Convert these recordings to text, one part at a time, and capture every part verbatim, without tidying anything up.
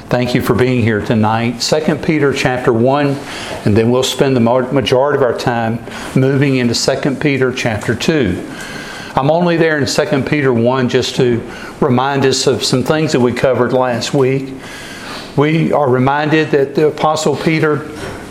Thank you for being here tonight. Second Peter chapter one, and then we'll spend the majority of our time moving into Second Peter chapter two. I'm only there in Second Peter one just to remind us of some things that we covered last week. We are reminded that the Apostle Peter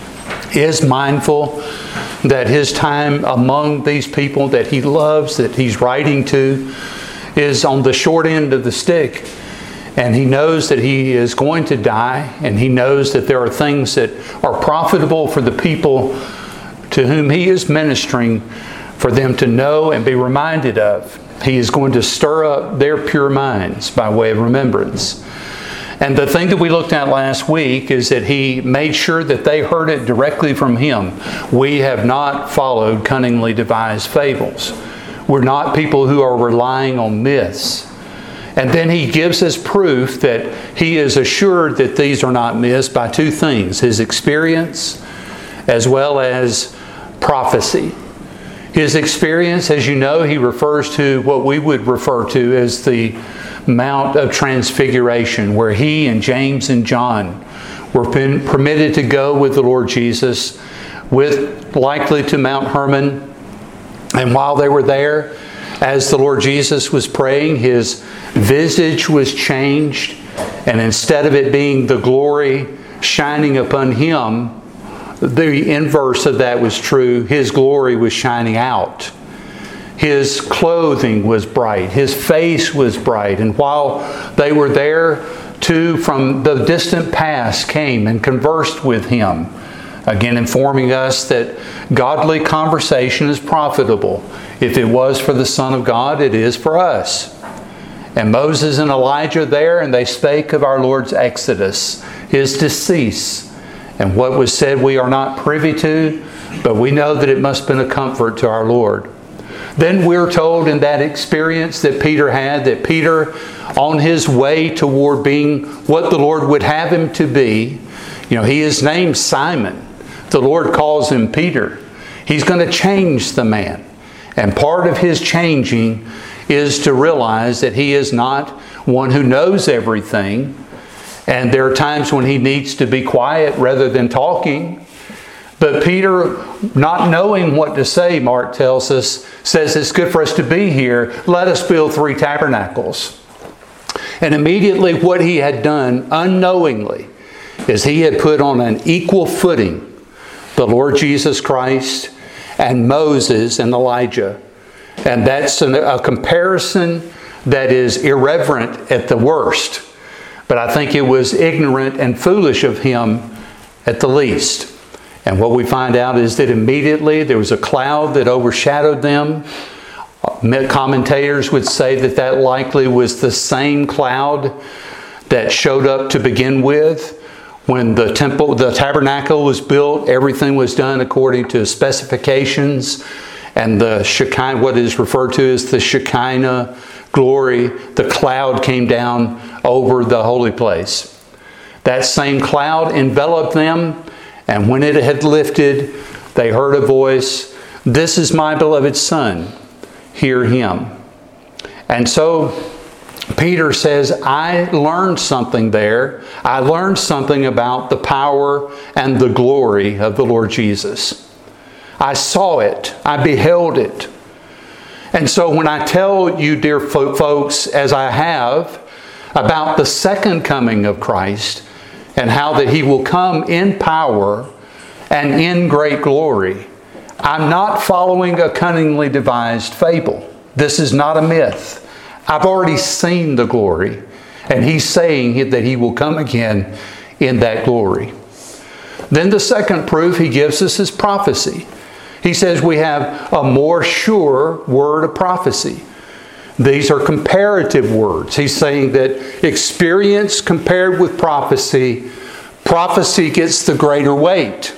is mindful that his time among these people that he loves, that he's writing to, is on the short end of the stick. And he knows that he is going to die, and he knows that there are things that are profitable for the people to whom he is ministering for them to know and be reminded of. He is going to stir up their pure minds by way of remembrance. And the thing that we looked at last week is that he made sure that they heard it directly from him. We have not followed cunningly devised fables. We're not people who are relying on myths. And then he gives us proof that he is assured that these are not myths by two things: his experience as well as prophecy. His experience, as you know, he refers to what we would refer to as the Mount of Transfiguration, where he and James and John were permitted to go with the Lord Jesus, with likely to Mount Hermon. And while they were there, as the Lord Jesus was praying, his visage was changed, and instead of it being the glory shining upon him, the inverse of that was true. His glory was shining out. His clothing was bright. His face was bright. And while they were there, two from the distant past came and conversed with him, again informing us that godly conversation is profitable. If it was for the Son of God, it is for us. And Moses and Elijah there, and they spake of our Lord's exodus, his decease, and what was said we are not privy to, but we know that it must have been a comfort to our Lord. Then we're told in that experience that Peter had, that Peter, on his way toward being what the Lord would have him to be, you know, he is named Simon. The Lord calls him Peter. He's going to change the man. And part of his changing is to realize that he is not one who knows everything. And there are times when he needs to be quiet rather than talking. But Peter, not knowing what to say, Mark tells us, says it's good for us to be here. Let us build three tabernacles. And immediately what he had done unknowingly is he had put on an equal footing the Lord Jesus Christ and Moses and Elijah. And that's a comparison that is irreverent at the worst. But I think it was ignorant and foolish of him at the least. And what we find out is that immediately there was a cloud that overshadowed them. Commentators would say that that likely was the same cloud that showed up to begin with. When the temple, the tabernacle was built, everything was done according to specifications. And the Shekinah, what is referred to as the Shekinah glory, the cloud came down over the holy place. That same cloud enveloped them, and when it had lifted, they heard a voice, "This is my beloved Son, hear him." And so Peter says, I learned something there. I learned something about the power and the glory of the Lord Jesus. I saw it. I beheld it. And so when I tell you, dear folks, as I have, about the second coming of Christ and how that He will come in power and in great glory, I'm not following a cunningly devised fable. This is not a myth. I've already seen the glory, and He's saying that He will come again in that glory. Then the second proof He gives us is prophecy. He says we have a more sure word of prophecy. These are comparative words. He's saying that experience compared with prophecy, prophecy gets the greater weight.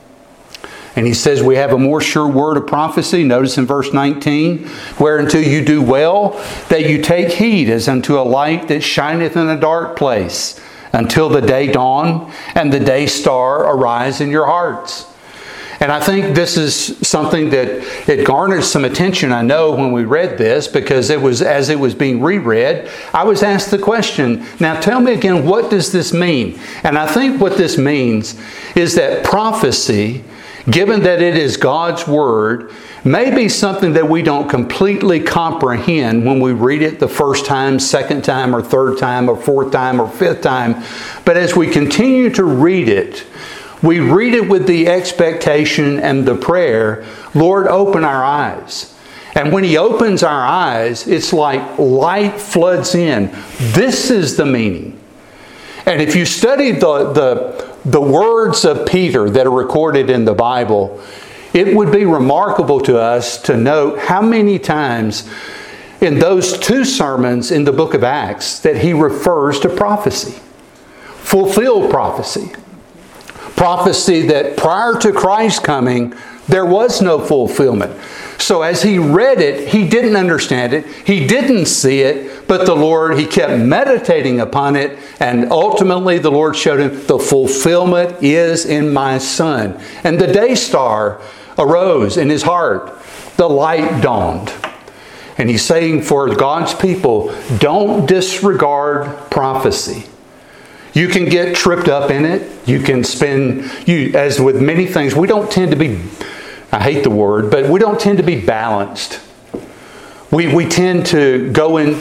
And he says we have a more sure word of prophecy. Notice in verse nineteen, whereunto you do well, that you take heed as unto a light that shineth in a dark place, until the day dawn and the day star arise in your hearts. And I think this is something that it garnered some attention, I know, when we read this, because it was as it was being reread, I was asked the question, now tell me again, what does this mean? And I think what this means is that prophecy, given that it is God's Word, may be something that we don't completely comprehend when we read it the first time, second time, or third time, or fourth time, or fifth time. But as we continue to read it, we read it with the expectation and the prayer, Lord, open our eyes. And when He opens our eyes, it's like light floods in. This is the meaning. And if you study the, the, the words of Peter that are recorded in the Bible, it would be remarkable to us to note how many times in those two sermons in the book of Acts that he refers to prophecy. Fulfilled prophecy. Prophecy that prior to Christ's coming, there was no fulfillment. So as he read it, he didn't understand it. He didn't see it. But the Lord, he kept meditating upon it. And ultimately the Lord showed him the fulfillment is in my Son. And the day star arose in his heart. The light dawned. And he's saying for God's people, don't disregard prophecy. You can get tripped up in it. You can spend, you, as with many things, we don't tend to be, I hate the word, but we don't tend to be balanced. We, we tend to go in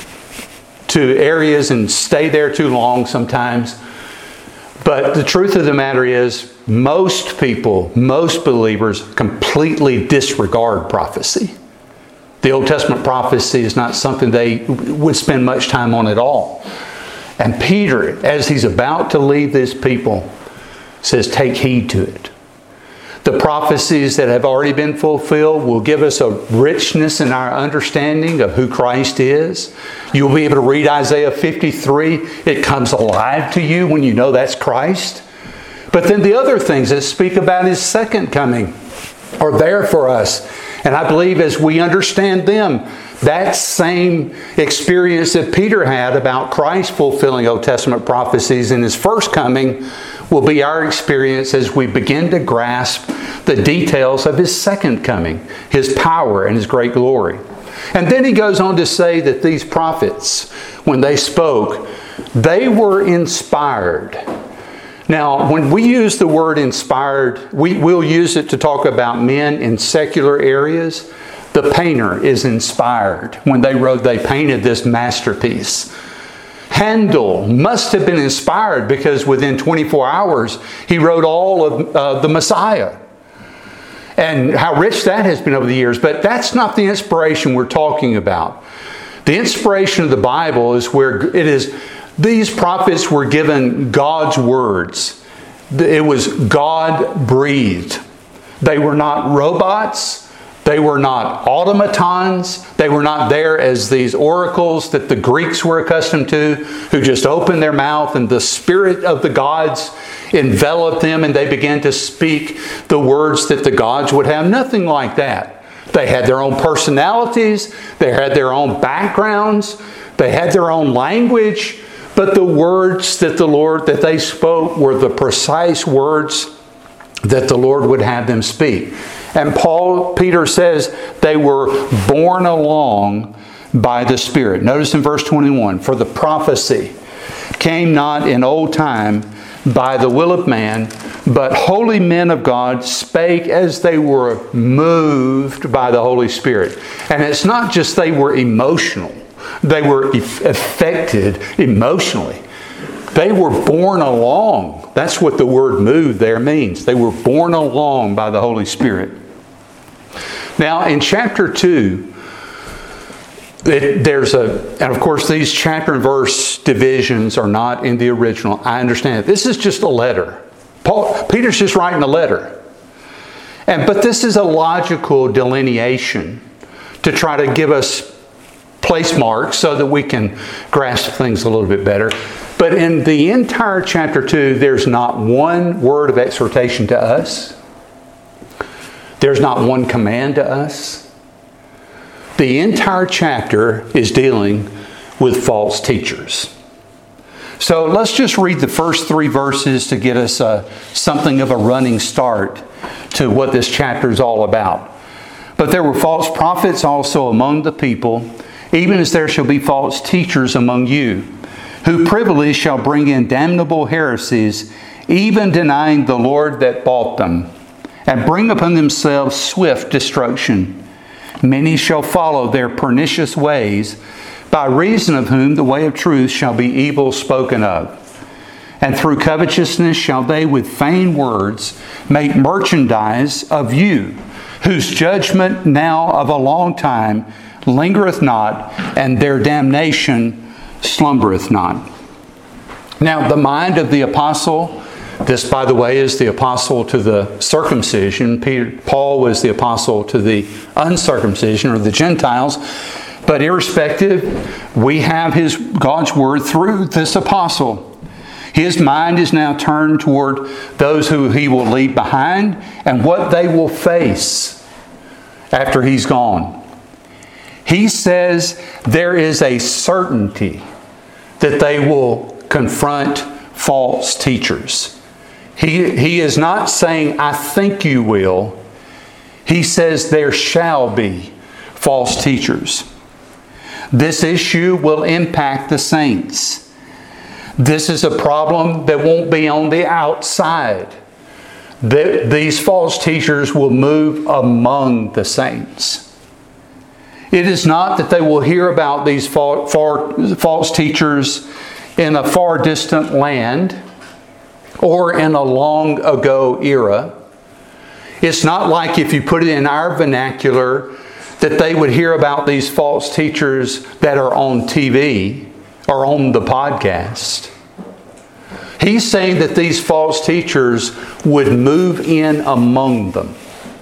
to areas and stay there too long sometimes. But the truth of the matter is, most people, most believers completely disregard prophecy. The Old Testament prophecy is not something they would spend much time on at all. And Peter, as he's about to leave this people, says, take heed to it. The prophecies that have already been fulfilled will give us a richness in our understanding of who Christ is. You'll be able to read Isaiah fifty-three. It comes alive to you when you know that's Christ. But then the other things that speak about His second coming are there for us. And I believe as we understand them, that same experience that Peter had about Christ fulfilling Old Testament prophecies in His first coming will be our experience as we begin to grasp the details of His second coming, His power and His great glory. And then he goes on to say that these prophets, when they spoke, they were inspired. Now, when we use the word inspired, we will use it to talk about men in secular areas. The painter is inspired. When they wrote, they painted this masterpiece. Handel must have been inspired because within twenty-four hours, he wrote all of uh, the Messiah. And how rich that has been over the years. But that's not the inspiration we're talking about. The inspiration of the Bible is where it is, these prophets were given God's words. It was God-breathed. They were not robots. They were not automatons. They were not there as these oracles that the Greeks were accustomed to, who just opened their mouth and the spirit of the gods enveloped them and they began to speak the words that the gods would have. Nothing like that. They had their own personalities. They had their own backgrounds. They had their own language. But the words that the Lord, that they spoke were the precise words that the Lord would have them speak. And Paul, Peter says they were borne along by the Spirit. Notice in verse twenty-one, for the prophecy came not in old time by the will of man, but holy men of God spake as they were moved by the Holy Spirit. And it's not just they were emotional. They were affected emotionally. They were borne along. That's what the word "move" there means. They were borne along by the Holy Spirit. Now, in chapter two, it, there's a, and of course these chapter and verse divisions are not in the original. I understand it. This is just a letter. Paul, Peter's just writing a letter. And, but this is a logical delineation to try to give us place marks so that we can grasp things a little bit better. But in the entire chapter two, there's not one word of exhortation to us. There's not one command to us. The entire chapter is dealing with false teachers. So let's just read the first three verses to get us uh, something of a running start to what this chapter is all about. But there were false prophets also among the people, even as there shall be false teachers among you, who privily shall bring in damnable heresies, even denying the Lord that bought them, and bring upon themselves swift destruction. Many shall follow their pernicious ways, by reason of whom the way of truth shall be evil spoken of. And through covetousness shall they with vain words make merchandise of you, whose judgment now of a long time lingereth not, and their damnation slumbereth not. Now, the mind of the apostle, this, by the way, is the apostle to the circumcision. Peter, Paul was the apostle to the uncircumcision, or the Gentiles. But irrespective, we have his God's Word through this apostle. His mind is now turned toward those who he will leave behind and what they will face after he's gone. He says there is a certainty that they will confront false teachers. He, he is not saying, I think you will. He says there shall be false teachers. This issue will impact the saints. This is a problem that won't be on the outside. The, these false teachers will move among the saints. It is not that they will hear about these far, far, false teachers in a far distant land or in a long ago era. It's not like, if you put it in our vernacular, that they would hear about these false teachers that are on T V or on the podcast. He's saying that these false teachers would move in among them.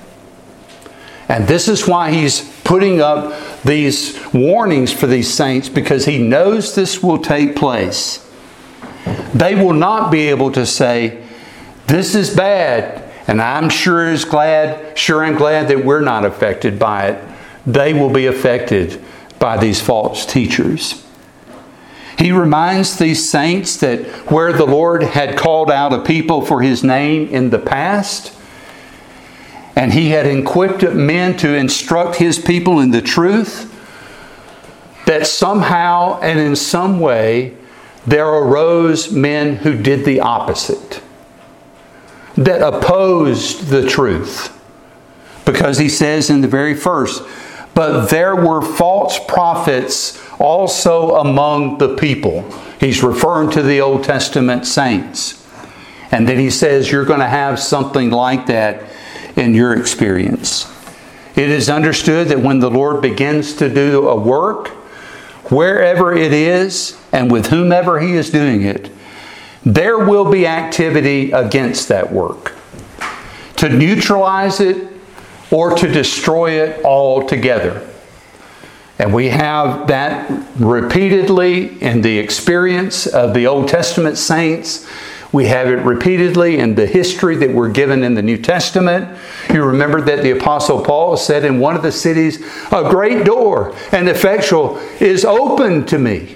And this is why he's putting up these warnings for these saints, because he knows this will take place. They will not be able to say, this is bad, and I'm sure is glad, sure I'm glad that we're not affected by it. They will be affected by these false teachers. He reminds these saints that where the Lord had called out a people for His name in the past, and He had equipped men to instruct His people in the truth, that somehow and in some way there arose men who did the opposite, that opposed the truth. Because He says in the very first, but there were false prophets also among the people. He's referring to the Old Testament saints. And then He says you're going to have something like that in your experience. It is understood that when the Lord begins to do a work, wherever it is and with whomever He is doing it, there will be activity against that work to neutralize it or to destroy it altogether. And we have that repeatedly in the experience of the Old Testament saints. We have it repeatedly in the history that we're given in the New Testament. You remember that the Apostle Paul said in one of the cities, a great door and effectual is open to me,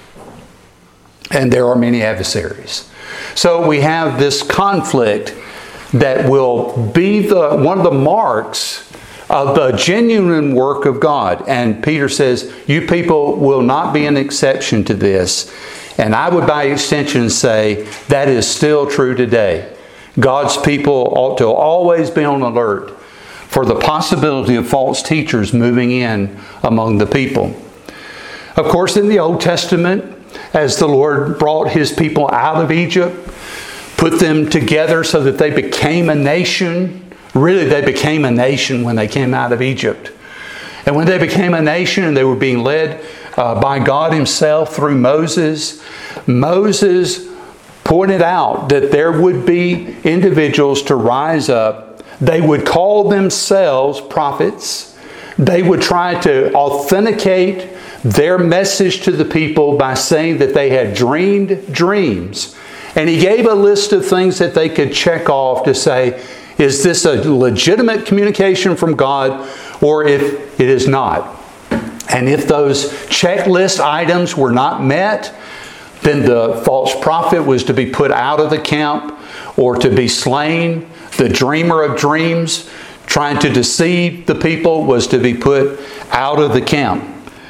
and there are many adversaries. So we have this conflict that will be the one of the marks of the genuine work of God. And Peter says, you people will not be an exception to this. And I would by extension say that is still true today. God's people ought to always be on alert for the possibility of false teachers moving in among the people. Of course, in the Old Testament, as the Lord brought His people out of Egypt, put them together so that they became a nation. Really, they became a nation when they came out of Egypt. And when they became a nation and they were being led uh, by God Himself through Moses, Moses pointed out that there would be individuals to rise up. They would call themselves prophets. They would try to authenticate their message to the people by saying that they had dreamed dreams. And He gave a list of things that they could check off to say, is this a legitimate communication from God, or if it is not? And if those checklist items were not met, Then the false prophet was to be put out of the camp or to be slain. The dreamer of dreams, trying to deceive the people, was to be put out of the camp.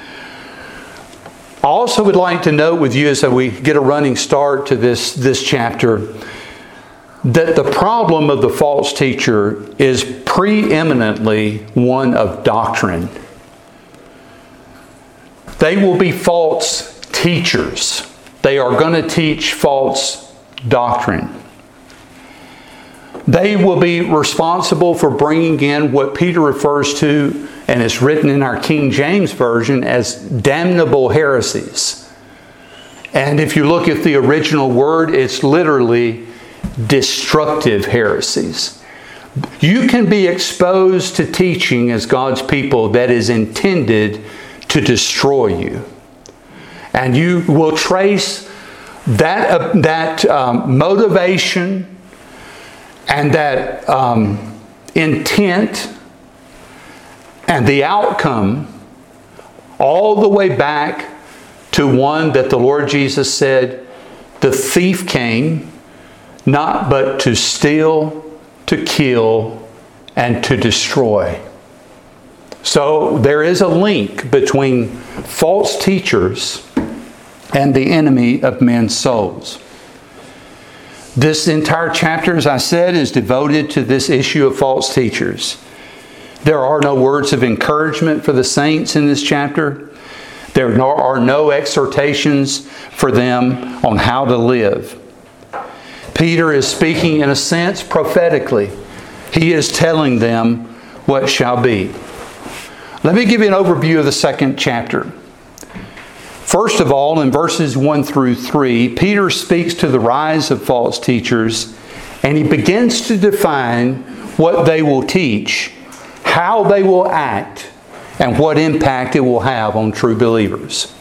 I also would like to note with you as we get a running start to this, this chapter, that the problem of the false teacher is preeminently one of doctrine. They will be false teachers. They are going to teach false doctrine. They will be responsible for bringing in what Peter refers to, and it's written in our King James Version, as damnable heresies. And if you look at the original word, it's literally destructive heresies. You can be exposed to teaching as God's people that is intended to destroy you. And you will trace that, uh, that um, motivation and that um, intent and the outcome all the way back to one that the Lord Jesus said, the thief came not but to steal, to kill, and to destroy. So there is a link between false teachers and the enemy of men's souls. This entire chapter, as I said, is devoted to this issue of false teachers. There are no words of encouragement for the saints in this chapter. There are no exhortations for them on how to live. Peter is speaking, in a sense, prophetically. He is telling them what shall be. Let me give you an overview of the second chapter. First of all, in verses one through three, Peter speaks to the rise of false teachers, and he begins to define what they will teach, how they will act, and what impact it will have on true believers.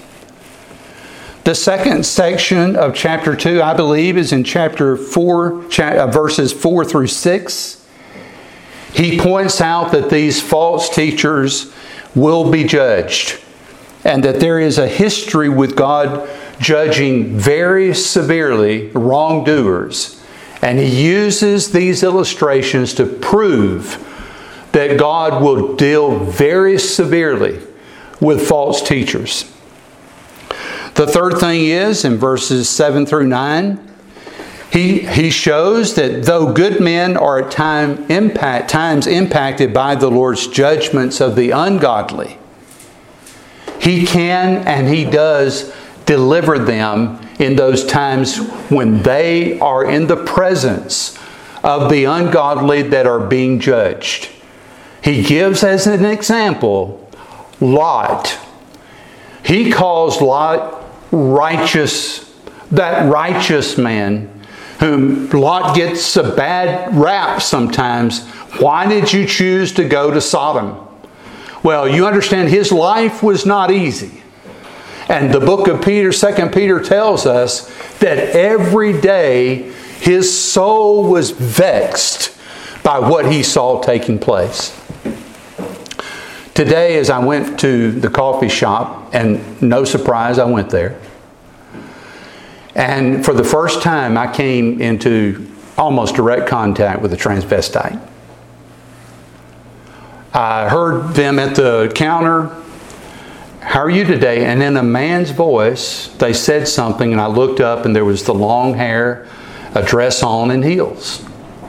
The second section of chapter two, I believe, is in chapter four, verses four through six. He points out that these false teachers will be judged, and that there is a history with God judging very severely wrongdoers. And he uses these illustrations to prove that God will deal very severely with false teachers. The third thing is, in verses seven through nine, he, he shows that though good men are at time impact, times impacted by the Lord's judgments of the ungodly, He can and He does deliver them in those times when they are in the presence of the ungodly that are being judged. He gives as an example Lot. He calls Lot righteous, that righteous man whom Lot gets a bad rap sometimes. Why did you choose to go to Sodom? Well, you understand his life was not easy. And the book of Peter, Second Peter tells us that every day his soul was vexed by what he saw taking place. Today, as I went to the coffee shop, and no surprise, I went there. And for the first time, I came into almost direct contact with a transvestite. I heard them at the counter, "How are you today?" And in a man's voice, they said something, and I looked up, and there was the long hair, a dress on, and heels.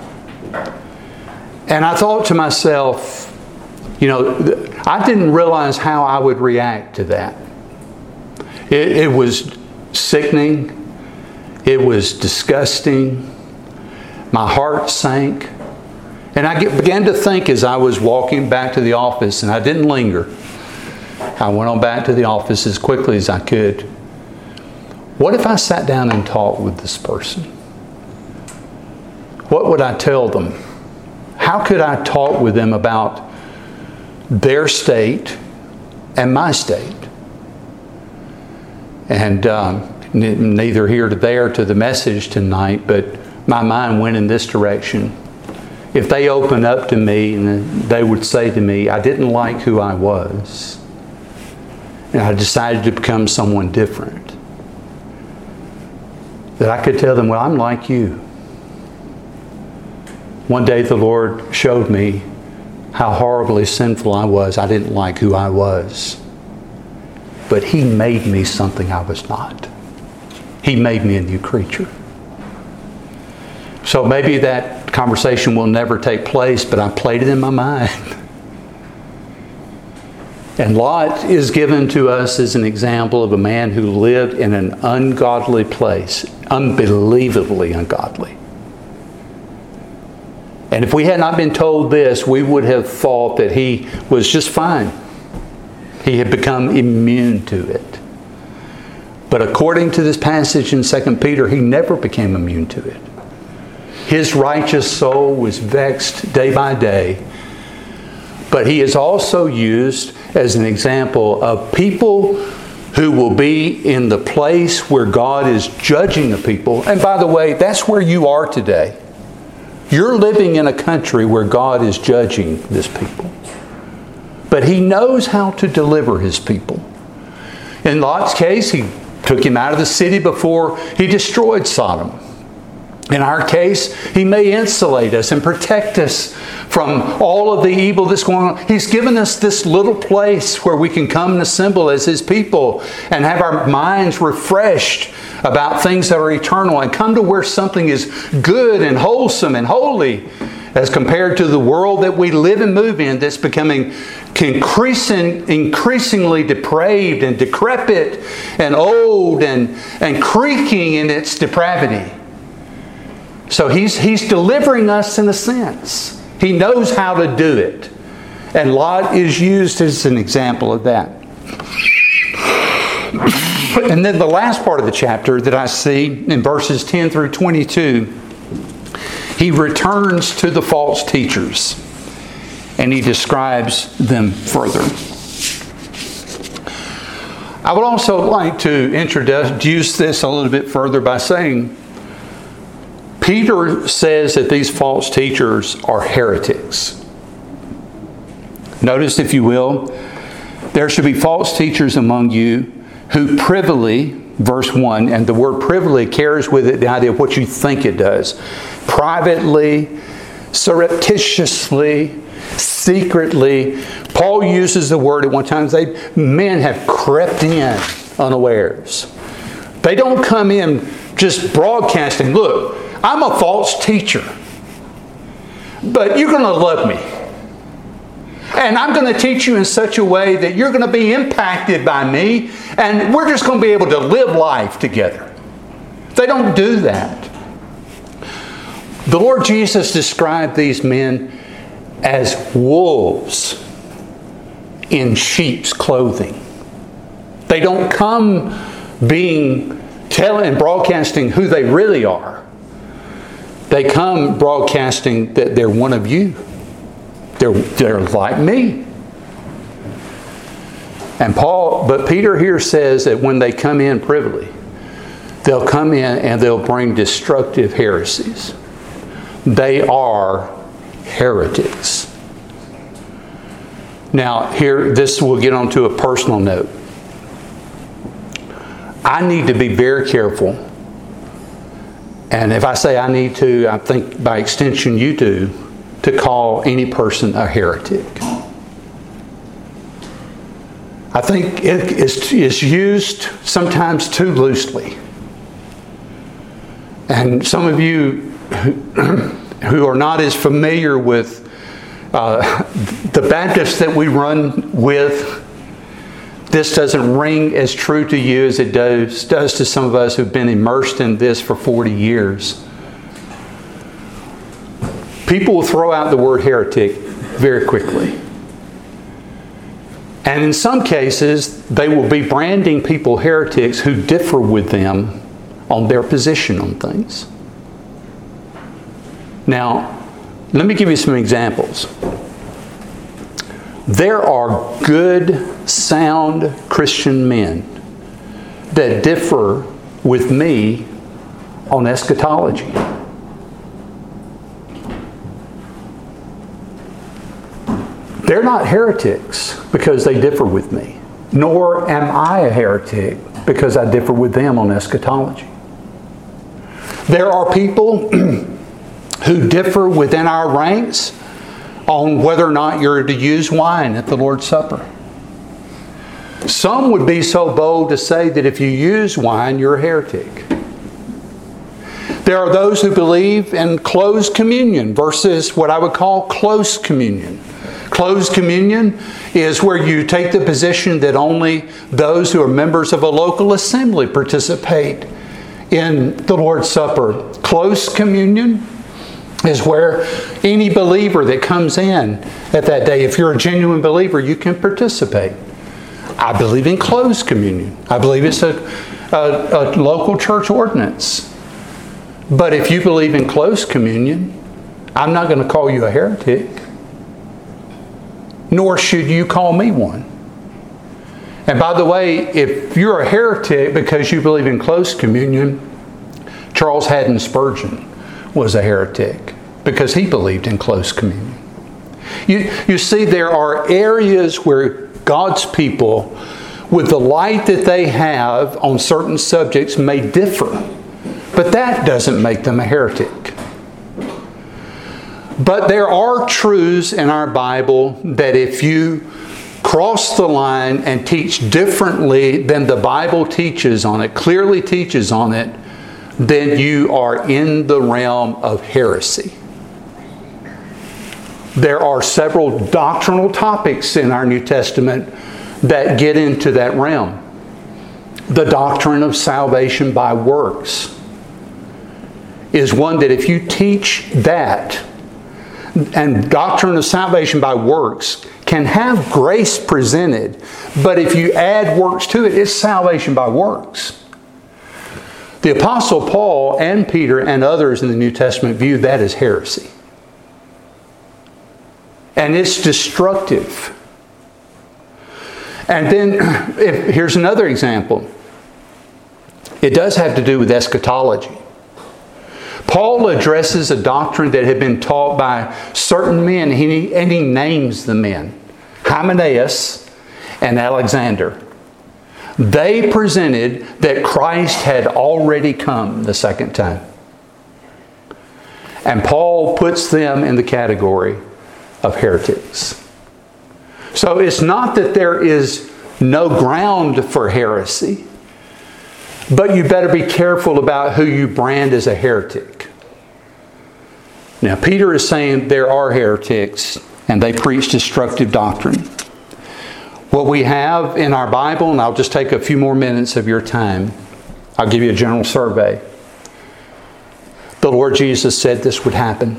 And I thought to myself, you know, I didn't realize how I would react to that. It, it was sickening. It was disgusting. My heart sank. And I began to think as I was walking back to the office, and I didn't linger. I went on back to the office as quickly as I could. What if I sat down and talked with this person? What would I tell them? How could I talk with them about their state and my state? And um, neither here to there to the message tonight, but my mind went in this direction. If they opened up to me and they would say to me, I didn't like who I was, and I decided to become someone different, that I could tell them, well, I'm like you. One day the Lord showed me how horribly sinful I was. I didn't like who I was. But He made me something I was not. He made me a new creature. So maybe that conversation will never take place, but I played it in my mind. And Lot is given to us as an example of a man who lived in an ungodly place, unbelievably ungodly. And if we had not been told this, we would have thought that he was just fine. He had become immune to it. But according to this passage in Second Peter, he never became immune to it. His righteous soul was vexed day by day. But he is also used as an example of people who will be in the place where God is judging a people. And by the way, that's where you are today. You're living in a country where God is judging this people. But He knows how to deliver His people. In Lot's case, He took him out of the city before He destroyed Sodom. In our case, He may insulate us and protect us from all of the evil that's going on. He's given us this little place where we can come and assemble as His people and have our minds refreshed about things that are eternal and come to where something is good and wholesome and holy as compared to the world that we live and move in that's becoming increasing, increasingly depraved and decrepit and old and, and creaking in its depravity. So he's, he's delivering us in a sense. He knows how to do it. And Lot is used as an example of that. And then the last part of the chapter that I see in verses ten through twenty-two, he returns to the false teachers and he describes them further. I would also like to introduce this a little bit further by saying Peter says that these false teachers are heretics. Notice, if you will, there should be false teachers among you who privily, verse one, and the word privily carries with it the idea of what you think it does. Privately, surreptitiously, secretly. Paul uses the word at one time, they, men have crept in unawares. They don't come in just broadcasting, look, I'm a false teacher, but you're going to love me. And I'm going to teach you in such a way that you're going to be impacted by me, and we're just going to be able to live life together. They don't do that. The Lord Jesus described these men as wolves in sheep's clothing. They don't come being telling and broadcasting who they really are. They come broadcasting that they're one of you. They're, they're like me. And Paul, but Peter here says that when they come in privily, they'll come in and they'll bring destructive heresies. They are heretics. Now, here, this will get on to a personal note. I need to be very careful. And if I say I need to, I think by extension you do, to call any person a heretic. I think it is used sometimes too loosely. And some of you who are not as familiar with uh, the Baptists that we run with, this doesn't ring as true to you as it does, does to some of us who've been immersed in this for forty years. People will throw out the word heretic very quickly. And in some cases, they will be branding people heretics who differ with them on their position on things. Now, let me give you some examples. There are good, sound Christian men that differ with me on eschatology. They're not heretics because they differ with me, nor am I a heretic because I differ with them on eschatology. There are people who differ within our ranks on whether or not you're to use wine at the Lord's Supper. Some would be so bold to say that if you use wine, you're a heretic. There are those who believe in closed communion versus what I would call close communion. Closed communion is where you take the position that only those who are members of a local assembly participate in the Lord's Supper. Close communion is where any believer that comes in at that day, if you're a genuine believer, you can participate. I believe in closed communion. I believe it's a, a, a local church ordinance. But if you believe in close communion, I'm not going to call you a heretic. Nor should you call me one. And by the way, if you're a heretic because you believe in close communion, Charles Haddon Spurgeon was a heretic because he believed in close communion. You, you see, there are areas where God's people, with the light that they have on certain subjects, may differ. But that doesn't make them a heretic. But there are truths in our Bible that if you cross the line and teach differently than the Bible teaches on it, clearly teaches on it, then you are in the realm of heresy. There are several doctrinal topics in our New Testament that get into that realm. The doctrine of salvation by works is one that if you teach that, and doctrine of salvation by works can have grace presented, but if you add works to it, it's salvation by works. The Apostle Paul and Peter and others in the New Testament view that as heresy. And it's destructive. And then, if, here's another example. It does have to do with eschatology. Paul addresses a doctrine that had been taught by certain men, and he, and he names the men. Hymenaeus and Alexander. They presented that Christ had already come the second time. And Paul puts them in the category of heretics. So it's not that there is no ground for heresy, but you better be careful about who you brand as a heretic. Now, Peter is saying there are heretics and they preach destructive doctrine. What we have in our Bible, and I'll just take a few more minutes of your time, I'll give you a general survey. The Lord Jesus said this would happen.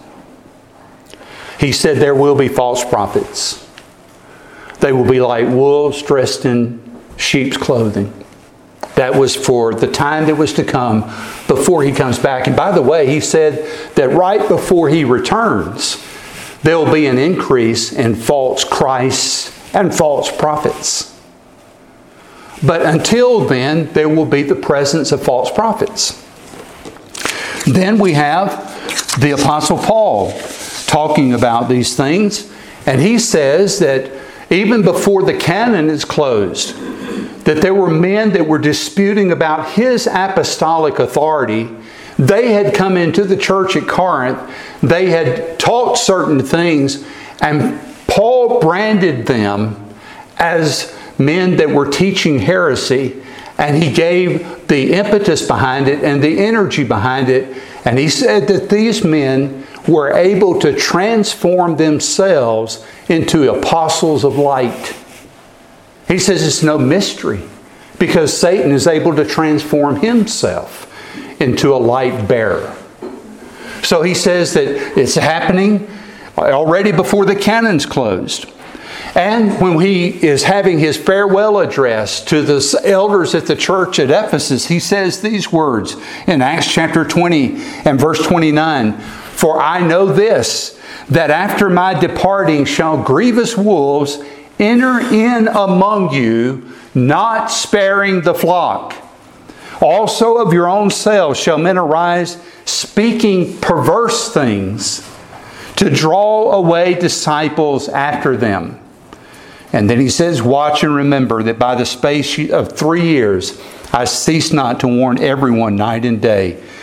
He said there will be false prophets. They will be like wolves dressed in sheep's clothing. That was for the time that was to come before He comes back. And by the way, He said that right before He returns, there will be an increase in false Christs and false prophets. But until then, there will be the presence of false prophets. Then we have the Apostle Paul talking about these things. And he says that even before the canon is closed, that there were men that were disputing about his apostolic authority. They had come into the church at Corinth. They had taught certain things, and Paul branded them as men that were teaching heresy, and he gave the impetus behind it and the energy behind it. And he said that these men were able to transform themselves into apostles of light. He says it's no mystery because Satan is able to transform himself into a light bearer. So he says that it's happening already before the canon's closed. And when he is having his farewell address to the elders at the church at Ephesus, he says these words in Acts chapter twenty and verse twenty-nine. For I know this, that after my departing shall grievous wolves enter in among you, not sparing the flock. Also of your own selves shall men arise, speaking perverse things, to draw away disciples after them. And then he says, watch and remember that by the space of three years I cease not to warn everyone night and day,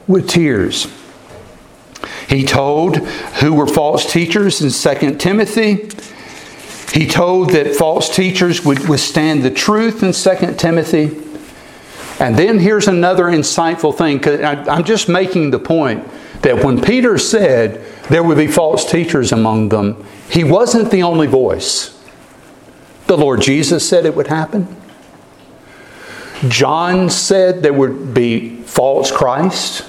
with tears. He told who were false teachers in Second Timothy. He told that false teachers would withstand the truth in Second Timothy. And then here's another insightful thing, because I'm just making the point that when Peter said there would be false teachers among them, he wasn't the only voice. The Lord Jesus said it would happen. John said there would be false Christ.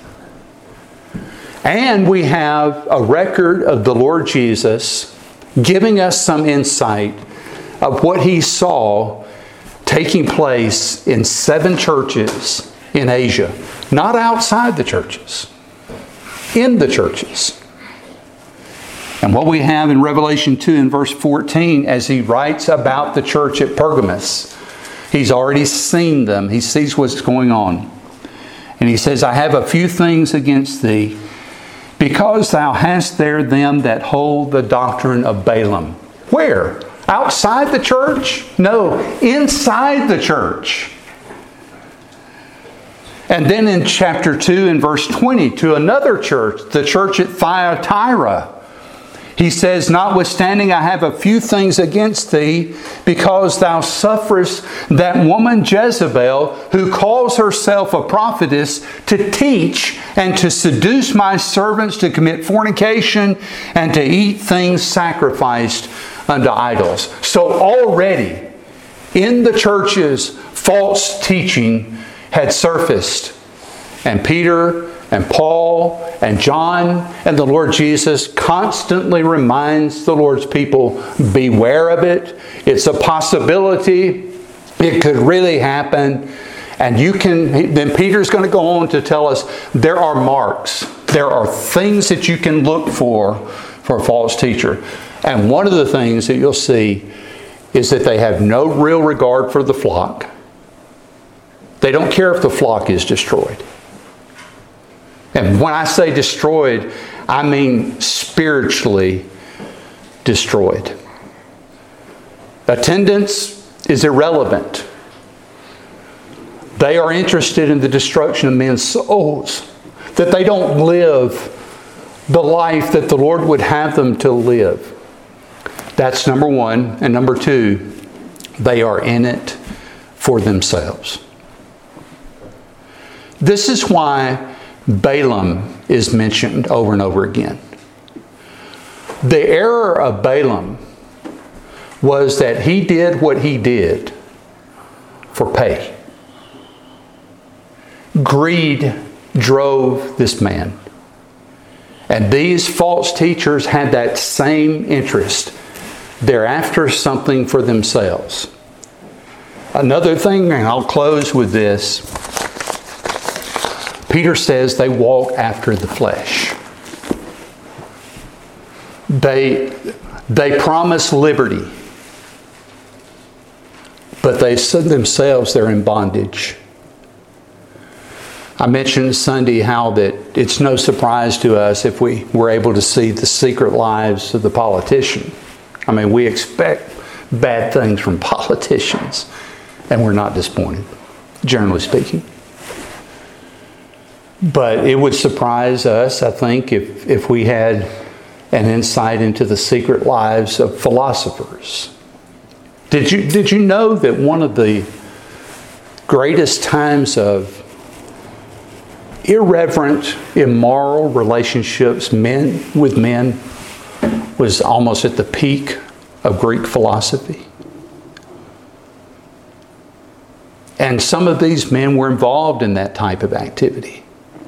And we have a record of the Lord Jesus giving us some insight of what He saw taking place in seven churches in Asia. Not outside the churches, in the churches. And what we have in Revelation two and verse fourteen, as he writes about the church at Pergamos, he's already seen them. He sees what's going on. And he says, I have a few things against thee, because thou hast there them that hold the doctrine of Balaam. Where? Outside the church? No, inside the church. And then in chapter two and verse twenty, to another church, the church at Thyatira, he says, notwithstanding I have a few things against thee, because thou sufferest that woman Jezebel, who calls herself a prophetess, to teach and to seduce my servants to commit fornication and to eat things sacrificed unto idols. So already in the churches, false teaching had surfaced. And Peter and Paul and John and the Lord Jesus constantly reminds the Lord's people, beware of it. It's a possibility. It could really happen. And you can, then Peter's going to go on to tell us there are marks. There are things that you can look for for a false teacher. And one of the things that you'll see is that they have no real regard for the flock. They don't care if the flock is destroyed. And when I say destroyed, I mean spiritually destroyed. Attendance is irrelevant. They are interested in the destruction of men's souls, that they don't live the life that the Lord would have them to live. That's number one. And number two, they are in it for themselves. This is why Balaam is mentioned over and over again. The error of Balaam was that he did what he did for pay. Greed drove this man. And these false teachers had that same interest. They're after something for themselves. Another thing, and I'll close with this. Peter says they walk after the flesh. They, they promise liberty, but they said themselves they're in bondage. I mentioned Sunday how that it's no surprise to us if we were able to see the secret lives of the politician. I mean, we expect bad things from politicians, and we're not disappointed, generally speaking. But it would surprise us, I think, if, if we had an insight into the secret lives of philosophers. Did you, did you know that one of the greatest times of irreverent, immoral relationships men with men was almost at the peak of Greek philosophy? And some of these men were involved in that type of activity.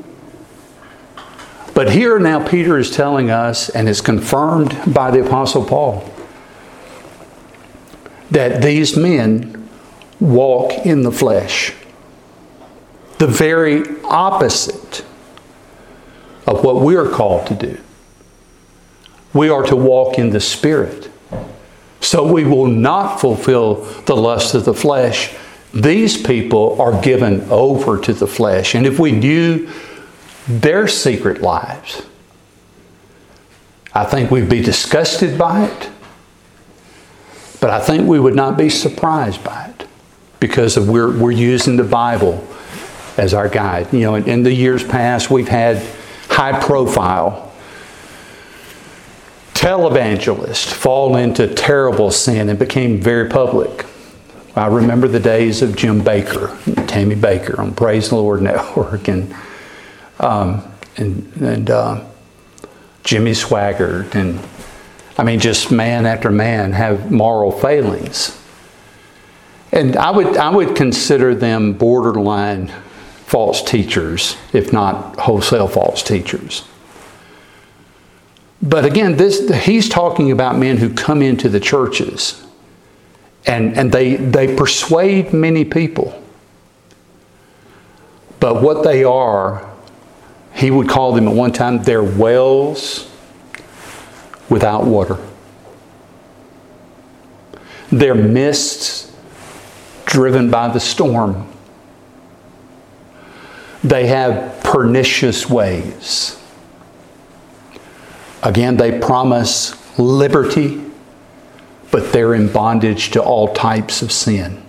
But here now Peter is telling us, and is confirmed by the Apostle Paul, that these men walk in the flesh. The very opposite of what we are called to do. We are to walk in the Spirit. So we will not fulfill the lust of the flesh. These people are given over to the flesh. And if we knew their secret lives, I think we'd be disgusted by it. But I think we would not be surprised by it. Because of we're, we're using the Bible as our guide. You know, in, in the years past, we've had high-profile televangelists fall into terrible sin and became very public. I remember the days of Jim Baker, Tammy Baker on Praise the Lord Network, and um, and, and uh, Jimmy Swaggart, and I mean, just man after man have moral failings. And I would I would consider them borderline false teachers, if not wholesale false teachers. But again, this he's talking about men who come into the churches and, and they they persuade many people. But what they are, he would call them at one time, they're wells without water. They're mists driven by the storm. They have pernicious ways. Again, they promise liberty, but they're in bondage to all types of sin.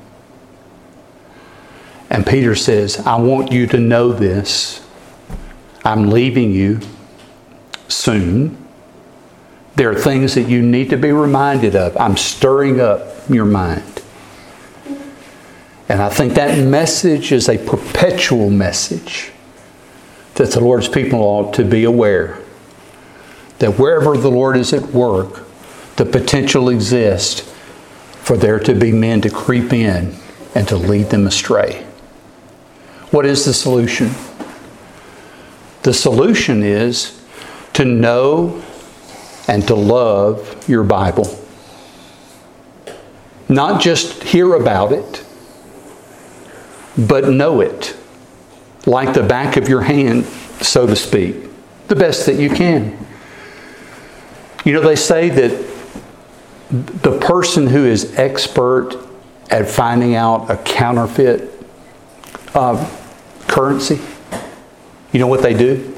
And Peter says, I want you to know this. I'm leaving you soon. There are things that you need to be reminded of. I'm stirring up your mind. And I think that message is a perpetual message that the Lord's people ought to be aware that wherever the Lord is at work, the potential exists for there to be men to creep in and to lead them astray. What is the solution? The solution is to know and to love your Bible. Not just hear about it, but know it like the back of your hand, so to speak, the best that you can. You know, they say that the person who is expert at finding out a counterfeit uh, currency, you know what they do?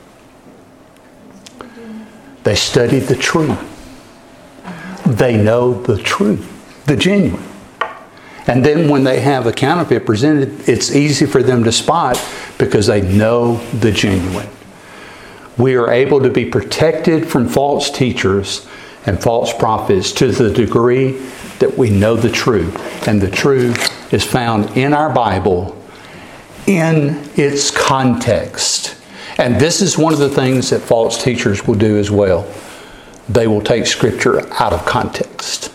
They study the truth. They know the truth, the genuine. And then when they have a counterfeit presented, it's easy for them to spot because they know the genuine. We are able to be protected from false teachers and false prophets to the degree that we know the truth. And the truth is found in our Bible in its context. And this is one of the things that false teachers will do as well. They will take Scripture out of context.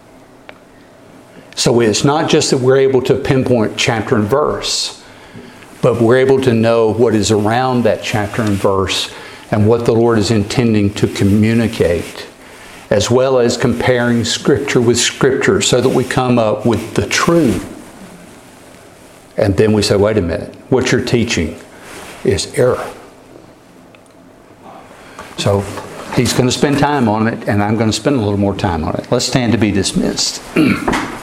So it's not just that we're able to pinpoint chapter and verse, but we're able to know what is around that chapter and verse and what the Lord is intending to communicate, as well as comparing Scripture with Scripture so that we come up with the truth. And then we say, wait a minute, what you're teaching is error. So he's going to spend time on it, and I'm going to spend a little more time on it. Let's stand to be dismissed.